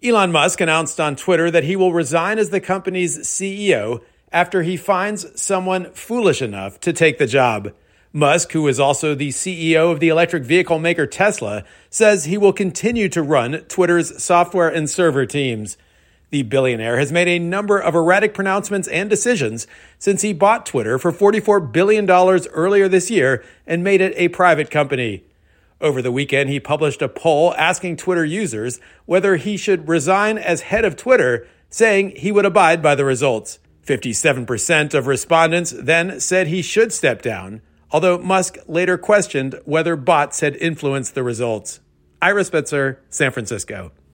Elon Musk announced on Twitter that he will resign as the company's CEO after he finds someone foolish enough to take the job. Musk, who is also the CEO of the electric vehicle maker Tesla, says he will continue to run Twitter's software and server teams. The billionaire has made a number of erratic pronouncements and decisions since he bought Twitter for $44 billion earlier this year and made it a private company. Over the weekend, he published a poll asking Twitter users whether he should resign as head of Twitter, saying he would abide by the results. 57% of respondents then said he should step down, although Musk later questioned whether bots had influenced the results. Ira Spitzer, San Francisco.